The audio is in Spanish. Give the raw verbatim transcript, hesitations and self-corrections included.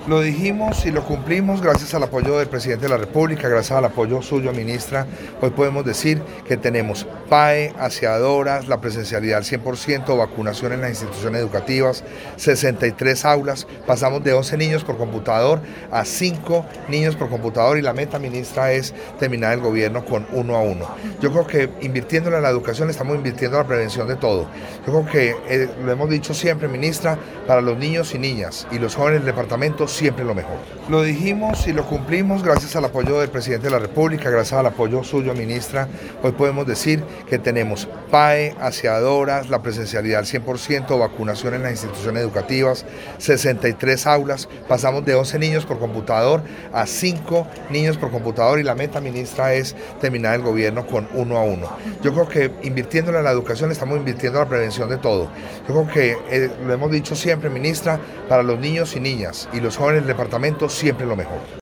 Lo dijimos y lo cumplimos gracias al apoyo del presidente de la República, gracias al apoyo suyo, ministra. Hoy podemos decir que tenemos P A E, aseadoras, la presencialidad al cien por ciento, vacunación en las instituciones educativas, sesenta y tres aulas, pasamos de once niños por computador a cinco niños por computador y la meta, ministra, es terminar el gobierno con uno a uno. Yo creo que invirtiéndole en la educación estamos invirtiendo en la prevención de todo. Yo creo que, eh, lo hemos dicho siempre, ministra, para los niños y niñas y los jóvenes del departamento siempre lo mejor. Lo dijimos y lo cumplimos gracias al apoyo del presidente de la República, gracias al apoyo suyo, ministra. Hoy podemos decir que tenemos P A E, aseadoras, la presencialidad al cien por ciento, vacunación en las instituciones educativas, sesenta y tres aulas, pasamos de once niños por computador a cinco niños por computador y la meta, ministra, es terminar el gobierno con uno a uno. Yo creo que invirtiéndole en la educación estamos invirtiendo en la prevención de todo. Yo creo que, eh, lo hemos dicho siempre, ministra, para los niños y niñas y los jóvenes del departamento siempre lo mejor.